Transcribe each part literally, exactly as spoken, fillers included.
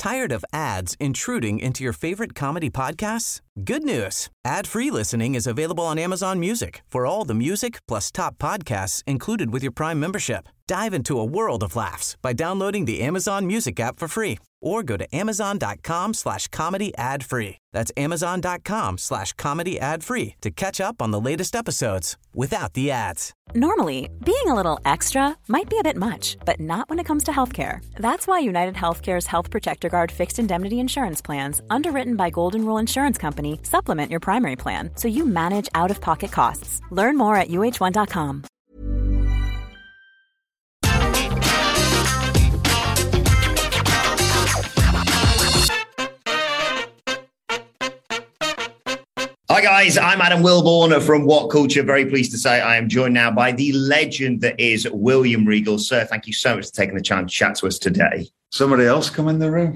Tired of ads intruding into your favorite comedy podcasts? Good news. Ad-free listening is available on Amazon Music for all the music plus top podcasts included with your Prime membership. Dive into a world of laughs by downloading the Amazon Music app for free or go to amazon.com slash comedy ad free. That's amazon.com slash comedy ad free to catch up on the latest episodes without the ads. Normally, being a little extra might be a bit much, but not when it comes to healthcare. That's why United Healthcare's Health Protector Guard fixed indemnity insurance plans, underwritten by Golden Rule Insurance Company, supplement your primary plan so you manage out-of-pocket costs. Learn more at U H one dot com. Hi guys, I'm Adam Wilborn from What Culture. Very pleased to say I am joined now by the legend that is William Regal. Sir, thank you so much for taking the chance to chat to us today. Somebody else come in the room?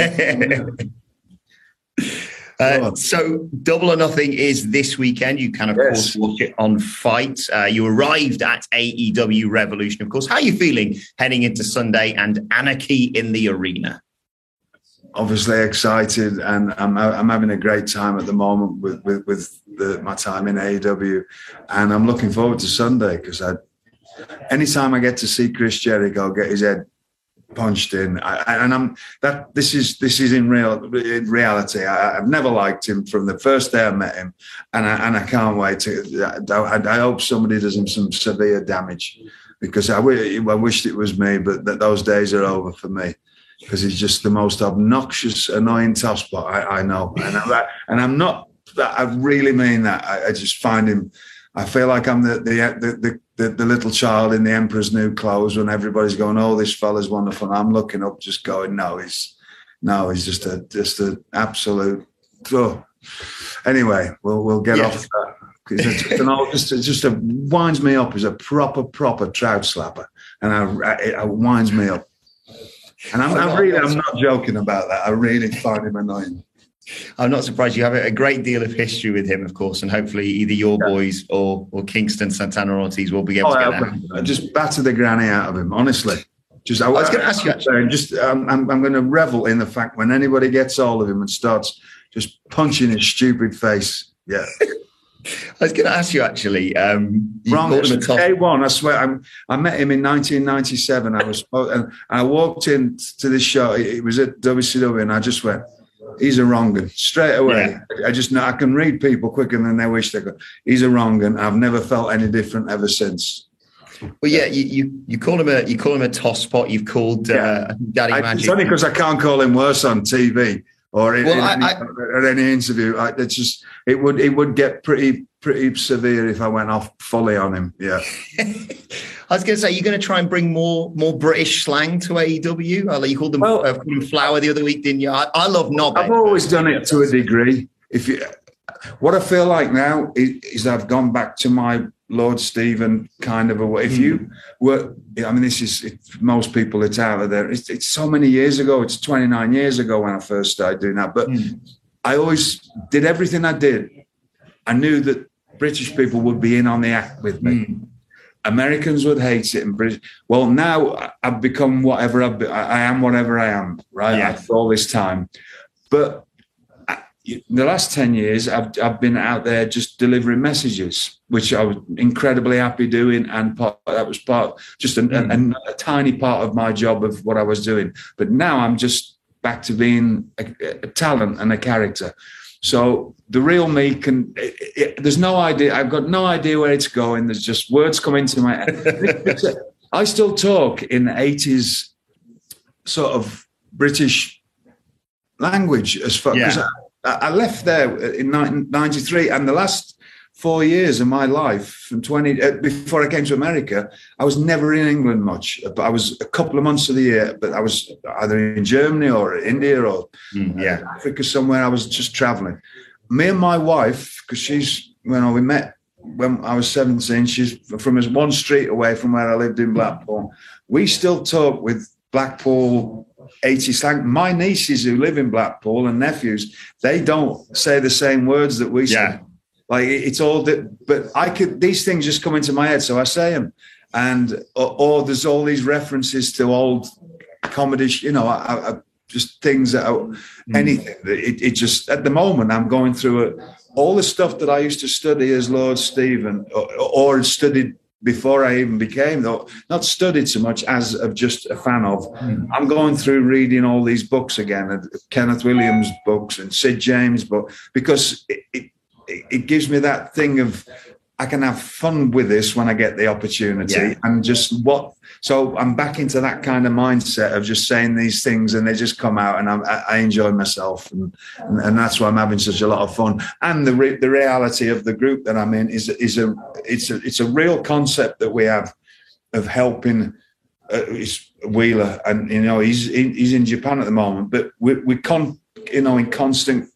uh, so Double or Nothing is this weekend. You can, of yes. course, watch it on Fight. Uh, you arrived at A E W Revolution, of course. How are you feeling heading into Sunday and Anarchy in the Arena? Obviously excited, and I'm I'm having a great time at the moment with with, with the, my time in A E W, and I'm looking forward to Sunday because I, anytime I get to see Chris Jericho get his head punched in, I, and I'm that this is this is in real in reality. I, I've never liked him from the first day I met him, and I and I can't wait to. I, I hope somebody does him some severe damage because I, I wished it was me, but that those days are over for me. Because he's just the most obnoxious, annoying tosspot I, I know, and I'm, and I'm not. I really mean that. I, I just find him. I feel like I'm the the, the the the little child in the Emperor's New Clothes when everybody's going, "Oh, this fella's wonderful." And I'm looking up, just going, "No, he's no, he's just a just an absolute." Oh. Anyway, we'll we'll get yes. off that. It's just, an old, just, just a, winds me up as a proper proper trout slapper, and I, it, it winds me up. And I'm, I'm really, I'm not joking about that. I really find him annoying. I'm not surprised. You have a great deal of history with him, of course, and hopefully either your yeah. boys or or Kingston Santana Ortiz will be able oh, to get that. Just batter the granny out of him, honestly. Just I, I was going to ask you. Actually. Just um, I'm, I'm going to revel in the fact when anybody gets hold of him and starts just punching his stupid face. Yeah. I was going to ask you actually. Um, you Wrong. Day one, I swear. I'm, I met him in nineteen ninety-seven. I was, and I walked in to this show. It was at W C W, and I just went, "He's a wrong 'un," straight away. Yeah. I just know I can read people quicker than they wish they could. He's a wrong 'un. I've never felt any different ever since. Well, yeah, you, you you call him a you call him a toss spot. You've called uh, Daddy I, Magic. It's only because I can't call him worse on T V. Or in, well, in I, any, I, at any interview, I, it's just it would it would get pretty pretty severe if I went off fully on him. Yeah, I was going to say you're going to try and bring more more British slang to A E W. Uh, you called them, well, uh, called them flour the other week, didn't you? I, I love knob. I've always done it to a degree. If you, what I feel like now is, is I've gone back to my Lord Stephen kind of a way. If mm. you were, I mean, this is it, most people it's out of there. It's, it's so many years ago. It's twenty-nine years ago when I first started doing that. But mm. I always did everything I did. I knew that British people would be in on the act with me. Mm. Americans would hate it, and British. Well, now I've become whatever I've been. I am whatever I am, right? Yeah. After all this time, but. In the last ten years, I've I've been out there just delivering messages, which I was incredibly happy doing, and part, that was part just a, mm. a, a tiny part of my job of what I was doing. But now I'm just back to being a, a talent and a character. So the real me can. It, it, there's no idea. I've got no idea where it's going. There's just words come into my head. I still talk in the eighties sort of British language as far as. Yeah. I left there in nineteen ninety-three, and the last four years of my life, from twenty uh, before I came to America, I was never in England much. But I was a couple of months of the year, but I was either in Germany or India or mm, yeah. uh, Africa somewhere. I was just traveling. Me and my wife, because she's when we met when I was seventeen, she's from one street away from where I lived in Blackpool. We still talk with Blackpool eighty slang. My nieces who live in Blackpool and nephews, they don't say the same words that we say. Yeah. Like it's all that, but I could, these things just come into my head. So I say them. And, or, or there's all these references to old comedy, you know, I, I, just things that are, mm. anything. It, it just, at the moment, I'm going through it. All the stuff that I used to study as Lord Stephen, or, or studied before I even became, though, not studied so much as of just a fan of. Mm. I'm going through reading all these books again, Kenneth Williams books and Sid James book, because it, it, it gives me that thing of, I can have fun with this when I get the opportunity, yeah. and just what. So I'm back into that kind of mindset of just saying these things, and they just come out, and I'm, I enjoy myself, and, and and that's why I'm having such a lot of fun. And the re, the reality of the group that I'm in is is a it's a it's a real concept that we have of helping. Uh, it's Wheeler, and you know he's in, he's in Japan at the moment, but we we con you know in constant.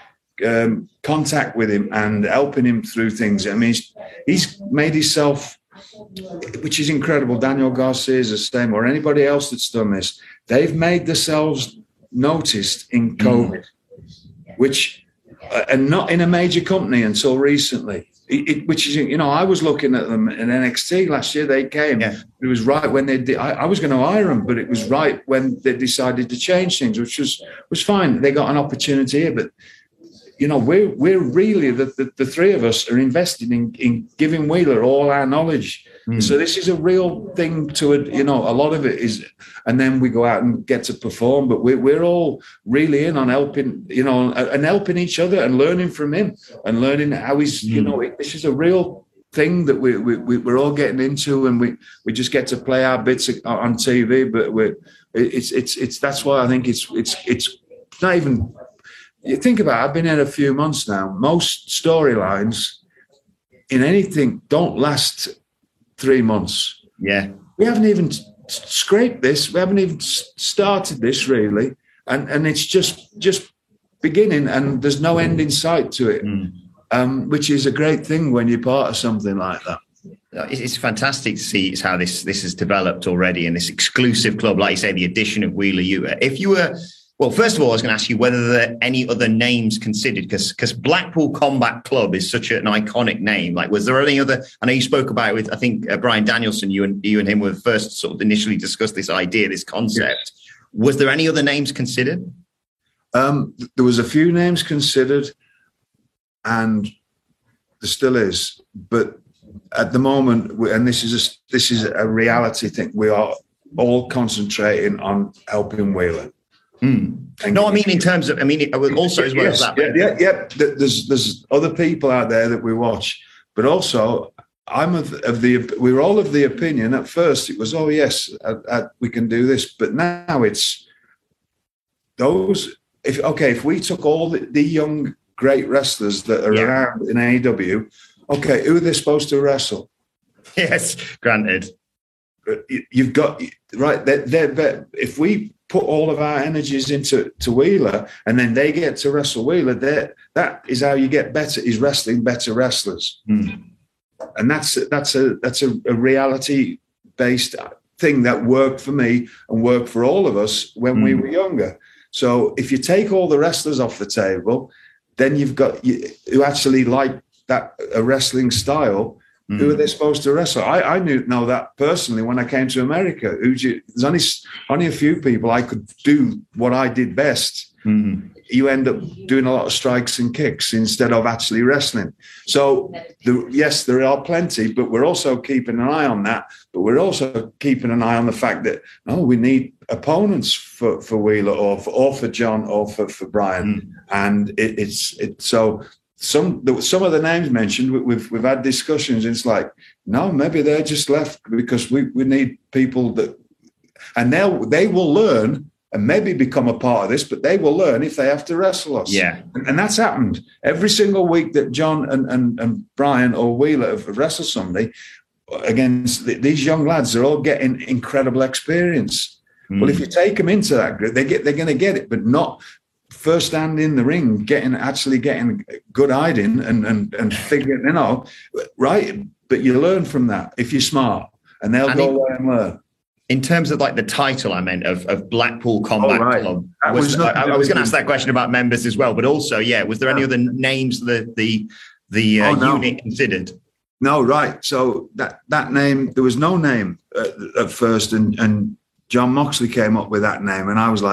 Um, contact with him and helping him through things. I mean, he's, he's made himself, which is incredible. Daniel Garcia is the same, or anybody else that's done this. They've made themselves noticed in COVID, mm. which, uh, and not in a major company until recently. It, it, which is, you know, I was looking at them in N X T last year. They came. Yeah. It was right when they did. I, I was going to hire them, but it was right when they decided to change things, which was was fine. They got an opportunity here, but. You know, we're, we're really, the, the, the three of us are invested in, in giving Wheeler all our knowledge. Mm. So this is a real thing to it, you know, a lot of it is, and then we go out and get to perform, but we're, we're all really in on helping, you know, and helping each other and learning from him and learning how he's, mm. you know, this is a real thing that we, we, we're all getting into, and we, we just get to play our bits on T V, but we're, it's, it's, it's, that's why I think it's, it's, it's not even, you think about it, I've been here a few months now. Most storylines in anything don't last three months. Yeah. We haven't even scraped this. We haven't even started this, really. And and it's just just beginning, and there's no end in sight to it, mm. um, which is a great thing when you're part of something like that. It's fantastic to see how this, this has developed already, in this exclusive club, like you say, the addition of Wheeler Yuta. If you were... Well, first of all, I was going to ask you whether there are any other names considered, because because Blackpool Combat Club is such an iconic name. Like, was there any other? I know you spoke about it with, I think, uh, Brian Danielson. You and you and him were first sort of initially discussed this idea, this concept. Yes. Was there any other names considered? Um, there was a few names considered, and there still is. But at the moment, and this is a, this is a reality thing, we are all concentrating on helping Wheeler. Mm. No, I mean in terms of, I mean it, also as well yes, as that. Yeah, yeah, yeah. There's there's other people out there that we watch, but also I'm of, of the. We were all of the opinion at first. It was, oh yes, I, I, we can do this, but now it's those. If okay, if we took all the, the young great wrestlers that are yeah. around in A E W, okay, who are they supposed to wrestle? Yes, granted. You've got right. They're, they're, if we put all of our energies into to Wheeler, and then they get to wrestle Wheeler, that is how you get better, is wrestling better wrestlers. Mm. And that's that's a that's a, a reality based thing that worked for me and worked for all of us when mm. we were younger. So if you take all the wrestlers off the table, then you've got you, who actually like that a wrestling style. Mm. Who are they supposed to wrestle? I, I knew know that personally when I came to America. Who you, there's only only a few people I could do what I did best. Mm. You end up doing a lot of strikes and kicks instead of actually wrestling. So the, yes, there are plenty, but we're also keeping an eye on that. But we're also keeping an eye on the fact that oh, we need opponents for, for Wheeler or for or for John or for, for Brian, mm. and it, it's it so. Some some of the names mentioned, we've we've had discussions. It's like, no, maybe they're just left because we, we need people that, and they'll they will learn and maybe become a part of this, but they will learn if they have to wrestle us. Yeah, and, and that's happened every single week that John and and, and Brian or Wheeler have wrestled somebody against the, these young lads. They're all getting incredible experience. Mm. Well, if you take them into that group, they get they're going to get it, but not. First hand in the ring, getting actually getting good hiding and and and figuring, you know, right. But you learn from that if you're smart, and they'll and go away and learn. In terms of like the title, I meant of, of Blackpool Combat oh, right. Club. Was, was I, I was going to ask that question about members as well, but also, yeah, was there any other names the the the uh, oh, no. unit considered? No, right. So that that name, there was no name at, at first, and and John Moxley came up with that name, and I was like,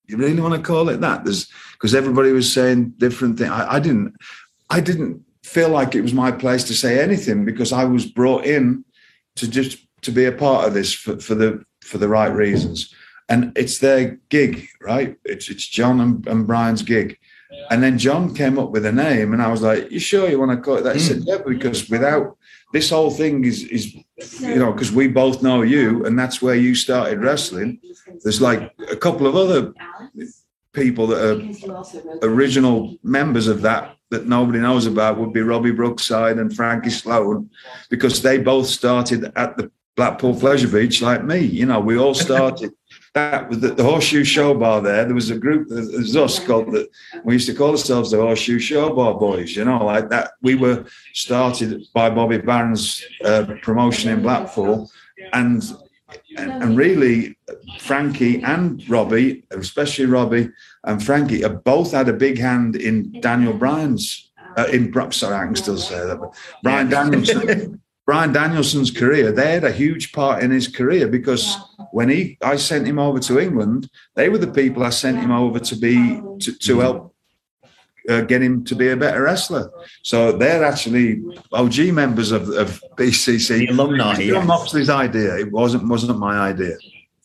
you really want to call it that? There's because everybody was saying different things. I, I didn't, I didn't feel like it was my place to say anything because I was brought in to just to be a part of this for, for the for the right reasons. And it's their gig, right? It's it's John and, and Brian's gig. And then John came up with a name, and I was like, "You sure you want to call it that?" He said, "Yeah, because without this whole thing is is you know because we both know you, and that's where you started wrestling. There's like a couple of other people that are original members of that that nobody knows about would be Robbie Brookside and Frankie Sloan, because they both started at the Blackpool Pleasure Beach like me. You know, we all started." That was the, the Horseshoe Show Bar there. There was a group, there's us called the, we used to call ourselves the Horseshoe Show Bar Boys, you know, like that. We were started by Bobby Barron's uh, promotion in Blackpool. And, and and really, Frankie and Robbie, especially Robbie and Frankie, have both had a big hand in Daniel Bryan's, uh, in, sorry, I can still say that, but Brian Danielson. Brian Danielson's career, they had a huge part in his career because when he, I sent him over to England, they were the people I sent him over to be, to, to help uh, get him to be a better wrestler. So they're actually O G members of, of B C C. The alumni. It was John Moxley's idea. It wasn't, wasn't my idea.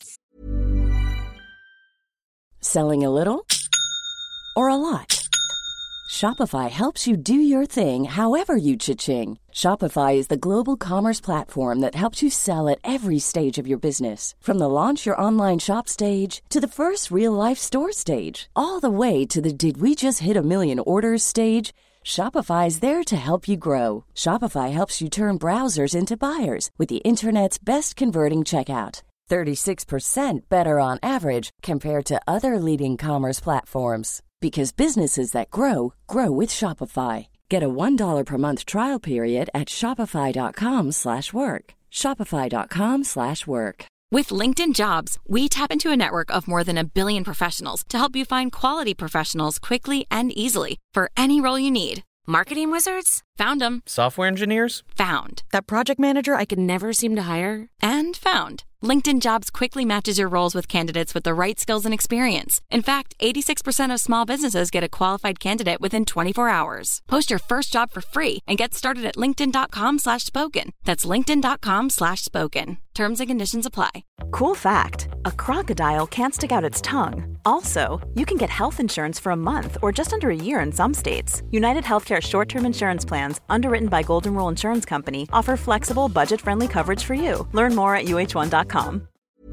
Selling a little or a lot? Shopify helps you do your thing however you cha-ching. Shopify is the global commerce platform that helps you sell at every stage of your business. From the launch your online shop stage to the first real-life store stage, all the way to the did we just hit a million orders stage. Shopify is there to help you grow. Shopify helps you turn browsers into buyers with the internet's best converting checkout. thirty-six percent better on average compared to other leading commerce platforms. Because businesses that grow, grow with Shopify. Get a one dollar per month trial period at shopify.com slash work. Shopify.com slash work. With LinkedIn Jobs, we tap into a network of more than a billion professionals to help you find quality professionals quickly and easily for any role you need. Marketing wizards? Found them. Software engineers? Found. That project manager I could never seem to hire? And found. LinkedIn Jobs quickly matches your roles with candidates with the right skills and experience. In fact, eighty-six percent of small businesses get a qualified candidate within twenty-four hours. Post your first job for free and get started at linkedin.com slash spoken. That's linkedin.com slash spoken. Terms and conditions apply. Cool fact, a crocodile can't stick out its tongue. Also, you can get health insurance for a month or just under a year in some states. United Healthcare short-term insurance plans, underwritten by Golden Rule Insurance Company, offer flexible, budget-friendly coverage for you. Learn more at U H one dot com.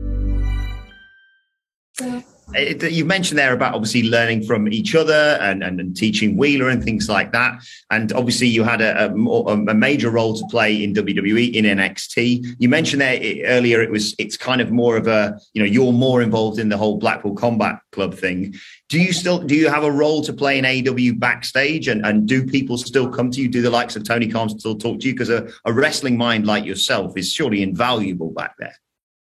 It, you mentioned there about obviously learning from each other and, and, and teaching Wheeler and things like that. And obviously you had a, a, a major role to play in W W E, in N X T. You mentioned there earlier, it was, it's kind of more of a, you know, you're more involved in the whole Blackpool Combat Club thing. Do you still, do you have a role to play in A E W backstage? And, and do people still come to you? Do the likes of Tony Khan still talk to you? Because a, a wrestling mind like yourself is surely invaluable back there.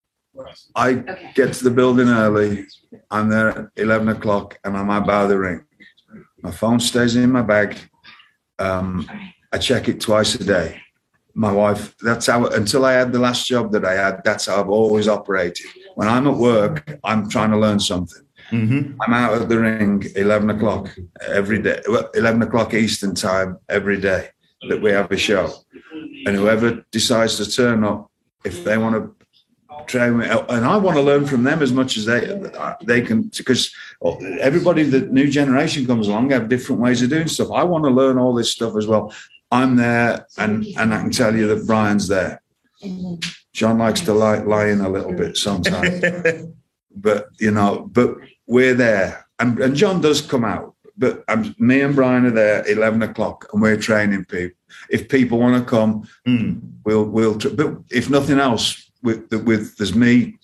I okay. get to the building early. I'm there at eleven o'clock and I'm out by the ring. My phone stays in my bag. Um, I check it twice a day. My wife, that's how, until I had the last job that I had, that's how I've always operated. When I'm at work, I'm trying to learn something. Mm-hmm. I'm out at the ring eleven o'clock every day, eleven o'clock Eastern time every day that we have a show. And whoever decides to turn up, if they want to train me, and I want to learn from them as much as they they can, because everybody, the new generation comes along, have different ways of doing stuff. I want to learn all this stuff as well. I'm there, and and I can tell you that Brian's there. John likes to lie, lie in a little bit sometimes, but you know, but we're there, and, and John does come out. But I'm, me and Brian are there at eleven o'clock, and we're training people. If people want to come, mm. we'll we'll. But if nothing else. With, with there's me,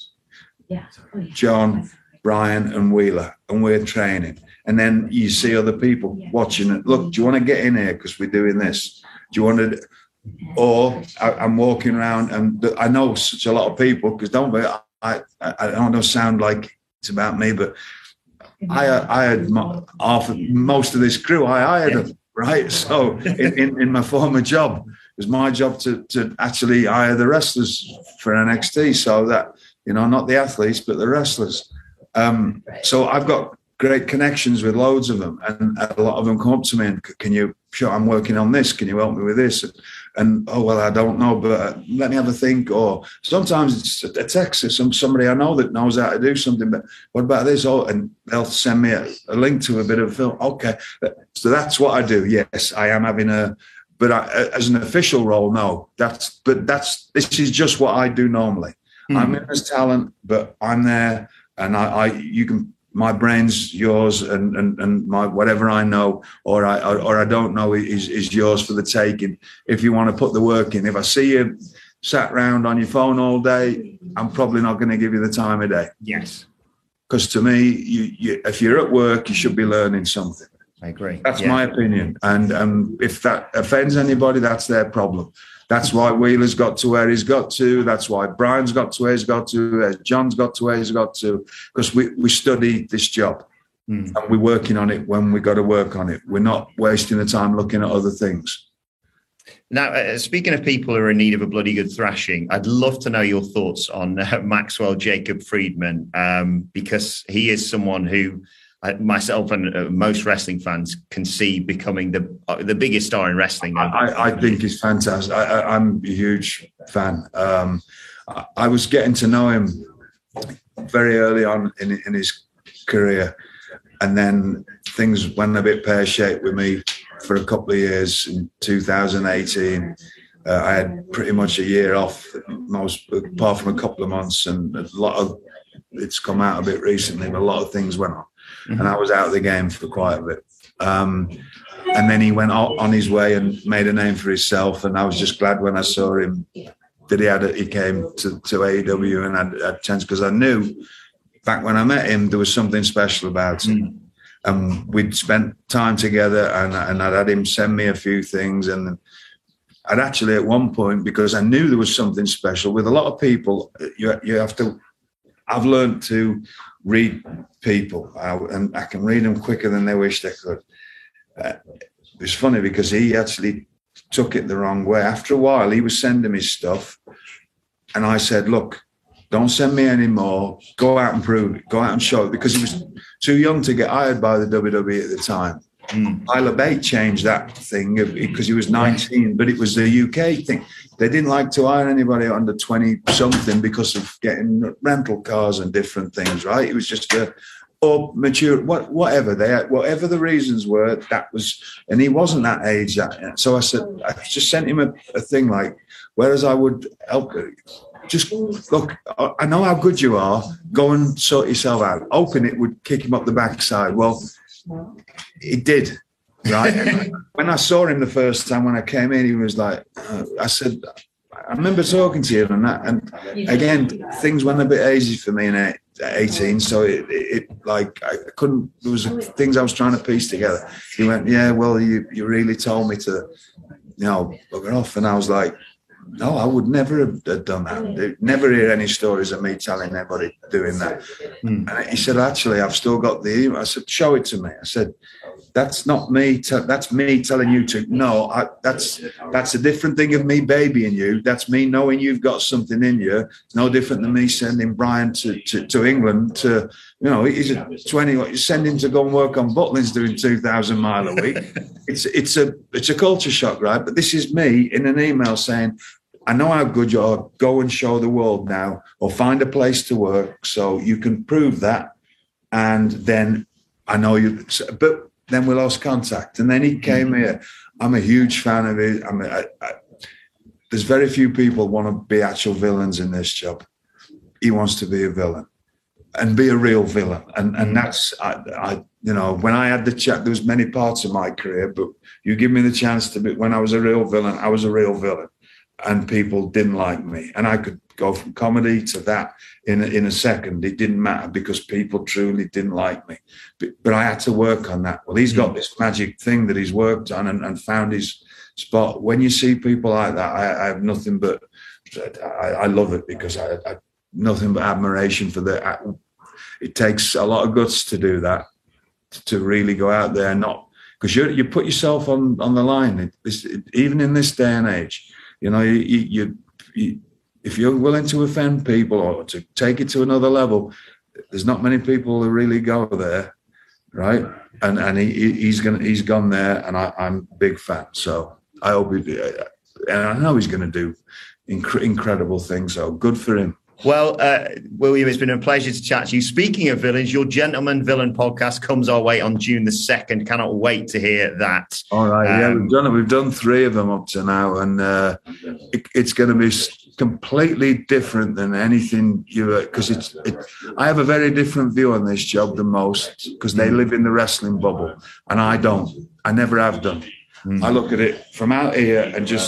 John, Brian, and Wheeler, and we're training. And then you see other people watching it. Look, do you want to get in here because we're doing this? Do you want to? Or I, I'm walking around, and I know such a lot of people because don't I? I, I don't know, sound like it's about me, but I I had half most of this crew. I hired them, right? So in, in, in my former job. It was my job to to actually hire the wrestlers for N X T, so that, you know, not the athletes, but the wrestlers. Um, so I've got great connections with loads of them, and a lot of them come up to me and, can you, sure, I'm working on this, can you help me with this? And, oh, well, I don't know, but let me have a think. Or sometimes it's a text of some, somebody I know that knows how to do something, but what about this? Oh, and they'll send me a, a link to a bit of film. Okay, so that's what I do. Yes, I am having a, but I, as an official role, no. That's, but that's, this is just what I do normally. Mm. I'm in as talent, but I'm there, and I, I you can, my brain's yours, and, and, and my whatever I know or I or I don't know is, is yours for the taking. If you want to put the work in, if I see you sat around on your phone all day, I'm probably not going to give you the time of day. Yes, because to me, you, you, if you're at work, you should be learning something. I agree. That's yeah. my opinion, and um, if that offends anybody, that's their problem. That's why Wheeler's got to where he's got to. That's why Brian's got to where he's got to. Uh, John's got to where he's got to. Because we, we study this job mm. and we're working on it when we got to work on it. We're not wasting the time looking at other things. Now, uh, speaking of people who are in need of a bloody good thrashing, I'd love to know your thoughts on uh, Maxwell Jacob Friedman, um, because he is someone who myself and uh, most wrestling fans can see becoming the uh, the biggest star in wrestling. I, I think he's fantastic. I, I, I'm a huge fan. Um, I, I was getting to know him very early on in, in his career, and then things went a bit pear-shaped with me for a couple of years. In two thousand eighteen, uh, I had pretty much a year off, most apart from a couple of months, and a lot of it's come out a bit recently, but a lot of things went on. Mm-hmm. And I was out of the game for quite a bit. Um, and then he went on his way and made a name for himself. And I was just glad when I saw him that he had a, he came to, to A E W and had a chance, because I knew back when I met him there was something special about him. Mm-hmm. And we'd spent time together, and, and I'd had him send me a few things. And I'd actually at one point, because I knew there was something special with a lot of people, you, you have to, I've learned to read people, I, and I can read them quicker than they wish they could. Uh, it was funny because he actually took it the wrong way. After a while, he was sending me stuff, and I said, look, don't send me any more. Go out and prove it. Go out and show it, because he was too young to get hired by the W W E at the time. Mm. Isla Bate changed that thing because he was nineteen, but it was the U K thing. They didn't like to hire anybody under twenty-something because of getting rental cars and different things, right? It was just a or mature, what, whatever they had, whatever the reasons were, that was, and he wasn't that age. That, so I said, I just sent him a, a thing like, whereas I would help, just look, I know how good you are, go and sort yourself out. Hoping it would kick him up the backside. Well, it did, right? When I saw him the first time when I came in, he was like, uh, I said, I remember talking to you and that, and again, things went a bit hazy for me in eighteen, so it, it, it like I couldn't, there was things I was trying to piece together. He went, yeah, well, you, you really told me to, you know, bugger off, and I was like, no, I would never have done that. Never hear any stories of me telling anybody doing that. Mm. And he said, actually, I've still got the email. I said, show it to me. I said, that's not me. Te- that's me telling you to, no, I, that's that's a different thing of me babying you. That's me knowing you've got something in you. It's no different than me sending Brian to, to, to England to, you know, he's a twenty, you send him to go and work on Butlins doing two thousand mile a week. It's, it's, a, it's a culture shock, right? But this is me in an email saying, I know how good you are. Go and show the world now, or find a place to work so you can prove that. And then I know you, but then we lost contact. And then he came mm-hmm. here. I'm a huge fan of it. I mean, I, I, there's very few people want to be actual villains in this job. He wants to be a villain and be a real villain. And and that's, I, I you know, when I had the chat, there was many parts of my career, but you give me the chance to be, when I was a real villain, I was a real villain. And people didn't like me, and I could go from comedy to that in a, in a second. It didn't matter because people truly didn't like me, but, but I had to work on that. Well, he's got this magic thing that he's worked on and, and found his spot. When you see people like that, I, I have nothing but I, I love it, because I, I nothing but admiration for that. It takes a lot of guts to do that, to really go out there and not, because you you put yourself on on the line. It, it, even in this day and age. You know, you, you, you, if you're willing to offend people or to take it to another level, there's not many people who really go there, right? And and he he's gonna he's gone there, and I, I'm a big fan. So I hope he, and I know he's going to do inc- incredible things. So good for him. Well, uh, William, it's been a pleasure to chat to you. Speaking of villains, your Gentleman Villain podcast comes our way on June the second. Cannot wait to hear that. All right, um, yeah, we've done it. We've done three of them up to now, and uh, it, it's going to be completely different than anything you because it's. It, I have a very different view on this job than most because they live in the wrestling bubble, and I don't. I never have done. Mm. I look at it from out here and just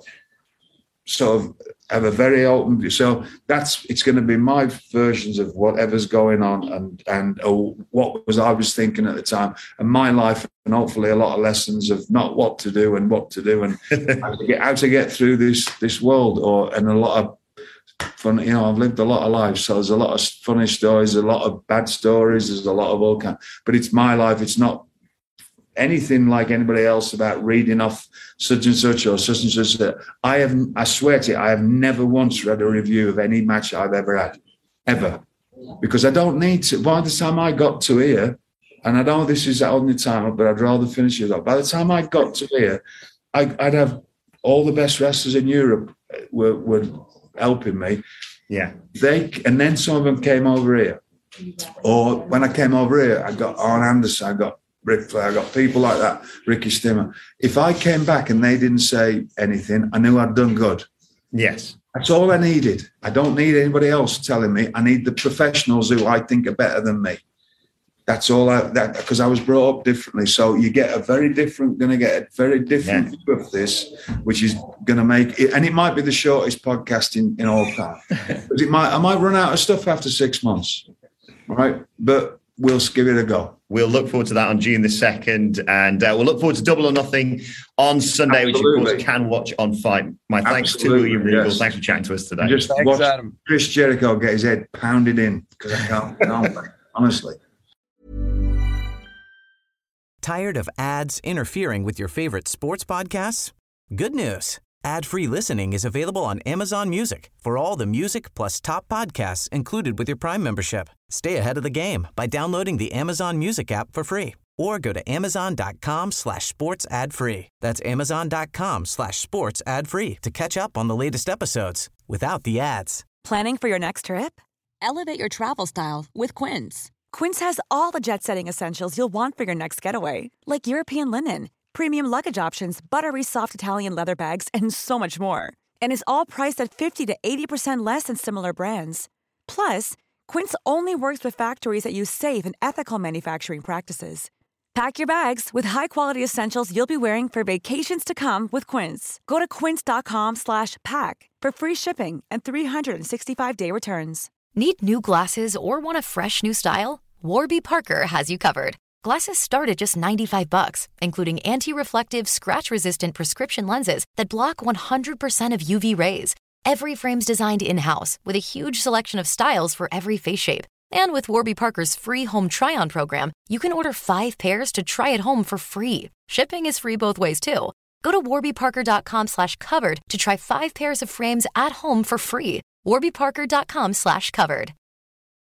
sort of have a very open view. So that's it's going to be my versions of whatever's going on and and oh, what was I was thinking at the time and my life, and hopefully a lot of lessons of not what to do and what to do and how to get how to get through this this world. Or and a lot of fun. You know, I've lived a lot of lives, so there's a lot of funny stories, a lot of bad stories. There's a lot of all kind. But it's my life. It's not anything like anybody else about reading off such and such or such and such. I have, I swear to you, I have never once read a review of any match I've ever had, ever, because I don't need to. By the time I got to here, and I know this is on the time, but I'd rather finish it up. By the time I got to here, I, I'd have all the best wrestlers in Europe were, were helping me. Yeah, they and then some of them came over here, or when I came over here, I got Arn Anderson, I got Ric Flair, I got people like that, Ricky Stimmer. If I came back and they didn't say anything, I knew I'd done good. Yes. That's all I needed. I don't need anybody else telling me. I need the professionals who I think are better than me. That's all I, that, because I was brought up differently. So you get a very different, going to get a very different yeah. view of this, which is going to make it, and it might be the shortest podcast in, in all time. But it might, I might run out of stuff after six months, right? But we'll give it a go. We'll look forward to that on June the second. And uh, we'll look forward to Double or Nothing on Sunday, Absolutely. Which, of course, can watch on Fight. My thanks Absolutely, to William Regal. Yes. Thanks for chatting to us today. Just thanks, watch Adam. Chris Jericho get his head pounded in because I can't, can't honestly. Tired of ads interfering with your favorite sports podcasts? Good news. Ad-free listening is available on Amazon Music for all the music plus top podcasts included with your Prime membership. Stay ahead of the game by downloading the Amazon Music app for free or go to amazon.com slash sports ad free. That's amazon.com slash sports ad free to catch up on the latest episodes without the ads. Planning for your next trip? Elevate your travel style with Quince. Quince has all the jet-setting essentials you'll want for your next getaway, like European linen, premium luggage options, buttery soft Italian leather bags, and so much more. And is all priced at fifty to eighty percent less than similar brands. Plus, Quince only works with factories that use safe and ethical manufacturing practices. Pack your bags with high-quality essentials you'll be wearing for vacations to come with Quince. Go to quince.com slash pack for free shipping and three sixty-five day returns. Need new glasses or want a fresh new style? Warby Parker has you covered. Glasses start at just ninety-five bucks, including anti-reflective, scratch-resistant prescription lenses that block one hundred percent of U V rays. Every frame's designed in-house with a huge selection of styles for every face shape. And with Warby Parker's free home try-on program, you can order five pairs to try at home for free. Shipping is free both ways, too. Go to warbyparker.com slash covered to try five pairs of frames at home for free. warbyparker.com slash covered.